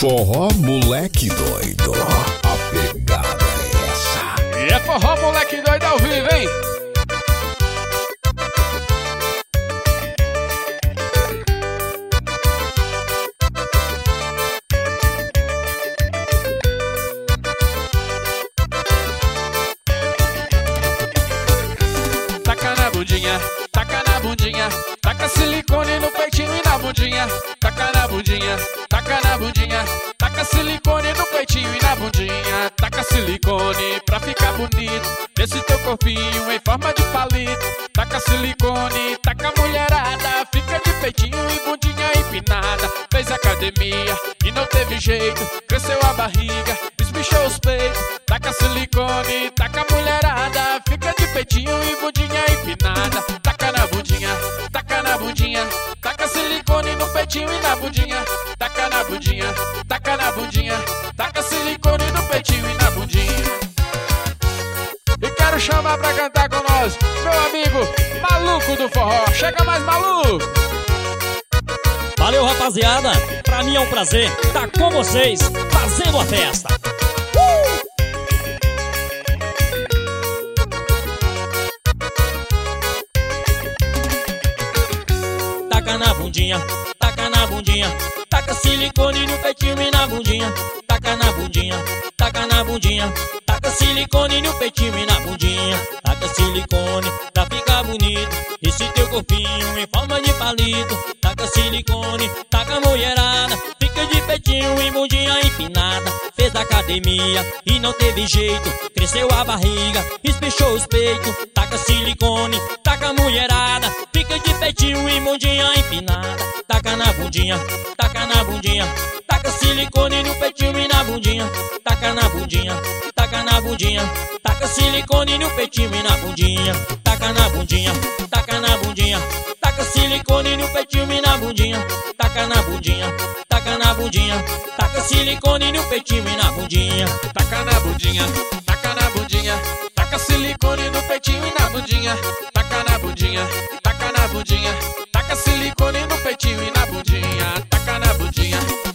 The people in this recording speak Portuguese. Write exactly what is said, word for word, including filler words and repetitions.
Forró moleque doido, a pegada é essa. E é forró moleque doido ao vivo, hein? Taca na bundinha, taca na bundinha, taca silicone no peitinho e na bundinha. Taca na bundinha, taca na bundinha, taca silicone no peitinho e na bundinha. Taca silicone pra ficar bonito nesse teu corpinho em forma de palito. Taca silicone, taca mulherada, fica de peitinho e bundinha empinada. Fez academia e não teve jeito, cresceu a barriga, esbichou os peitos. Taca silicone, taca mulherada, fica de peitinho e bundinha empinada. Taca na bundinha, taca na bundinha, taca silicone no peitinho e na bundinha. Taca na bundinha, taca na bundinha, taca silicone no peitinho e na bundinha. E quero chamar pra cantar com nós meu amigo Maluco do Forró. Chega mais, Maluco! Valeu, rapaziada, pra mim é um prazer estar com vocês fazendo a festa. Taca na bundinha, taca na bundinha, taca silicone no peitinho e na bundinha. Taca na bundinha, taca na bundinha, taca silicone no peitinho e na bundinha. Taca silicone pra ficar bonito esse teu corpinho em forma de palito. Taca silicone, taca mulherada, fica de peitinho e bundinha empinada. Fez academia e não teve jeito, cresceu a barriga, espichou os peitos. Taca silicone, taca mulherada, fica de peitinho e bundinha empinada. Taca na bundinha, taca na bundinha, taca silicone no peitinho e na bundinha. Taca na bundinha, taca na bundinha, taca silicone no peitinho e na bundinha. Taca na bundinha, taca na bundinha, taca silicone no peitinho e na bundinha. Taca na bundinha, taca na bundinha, taca silicone no peitinho e na bundinha. Taca na bundinha, taca na bundinha, taca silicone no peitinho e na bundinha. Taca na bundinha, taca na bundinha, taca silicone no peitinho e na bundinha. Taca na bundinha,